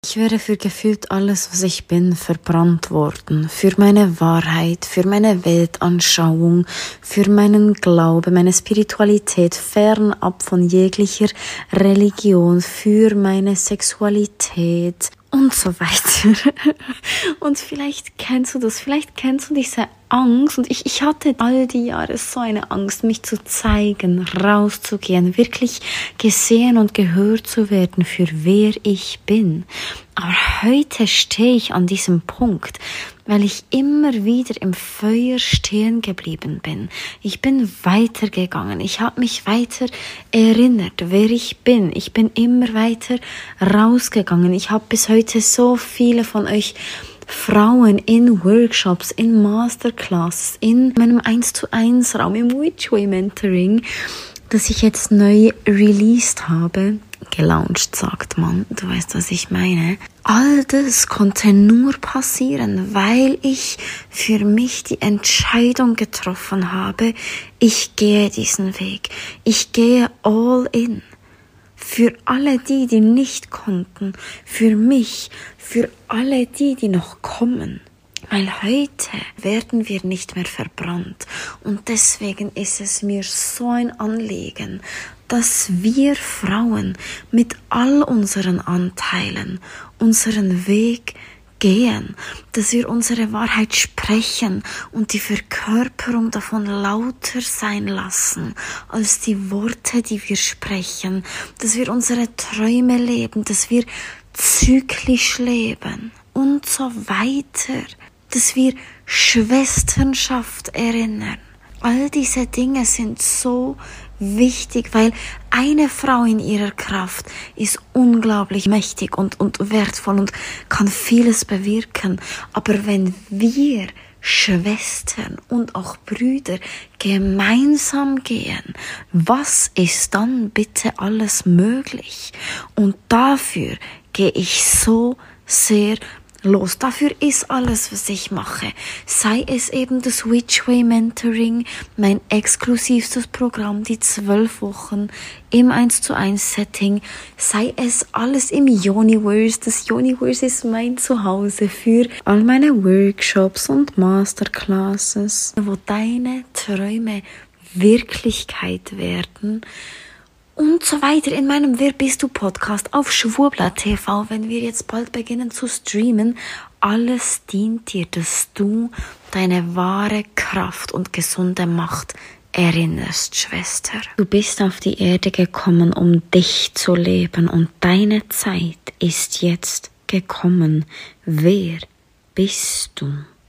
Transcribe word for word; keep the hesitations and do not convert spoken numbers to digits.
Ich wäre für gefühlt alles, was ich bin, verbrannt worden. Für meine Wahrheit, für meine Weltanschauung, für meinen Glaube, meine Spiritualität, fernab von jeglicher Religion, für meine Sexualität und so weiter. Und vielleicht kennst du das, vielleicht kennst du diese Angst. Und ich, ich hatte all die Jahre so eine Angst, mich zu zeigen, rauszugehen, wirklich gesehen und gehört zu werden, für wer ich bin. Aber heute stehe ich an diesem Punkt, weil ich immer wieder im Feuer stehen geblieben bin. Ich bin weitergegangen, ich habe mich weiter erinnert, wer ich bin. Ich bin immer weiter rausgegangen. Ich habe bis heute so viele von euch Frauen in Workshops, in Masterclasses, in meinem eins zu eins Raum, im Witchway Mentoring, das ich jetzt neu released habe, gelauncht, sagt man, du weißt, was ich meine. All das konnte nur passieren, weil ich für mich die Entscheidung getroffen habe, ich gehe diesen Weg, ich gehe all in. Für alle die, die nicht konnten, für mich, für alle die, die noch kommen. Weil heute werden wir nicht mehr verbrannt. Und deswegen ist es mir so ein Anliegen, dass wir Frauen mit all unseren Anteilen unseren Weg gehen, dass wir unsere Wahrheit sprechen und die Verkörperung davon lauter sein lassen als die Worte, die wir sprechen, dass wir unsere Träume leben, dass wir zyklisch leben und so weiter, dass wir Schwesternschaft erinnern. All diese Dinge sind so wichtig, weil eine Frau in ihrer Kraft ist unglaublich mächtig und, und wertvoll und kann vieles bewirken. Aber wenn wir Schwestern und auch Brüder gemeinsam gehen, was ist dann bitte alles möglich? Und dafür gehe ich so sehr los. Dafür ist alles, was ich mache. Sei es eben das Witchway Mentoring, mein exklusivstes Programm, die zwölf Wochen im eins zu eins Setting. Sei es alles im Yoniverse. Das Yoniverse ist mein Zuhause für all meine Workshops und Masterclasses, wo deine Träume Wirklichkeit werden. Und so weiter in meinem Wer bist du Podcast auf Schwurbler T V, wenn wir jetzt bald beginnen zu streamen. Alles dient dir, dass du deine wahre Kraft und gesunde Macht erinnerst, Schwester. Du bist auf die Erde gekommen, um dich zu leben und deine Zeit ist jetzt gekommen. Wer bist du?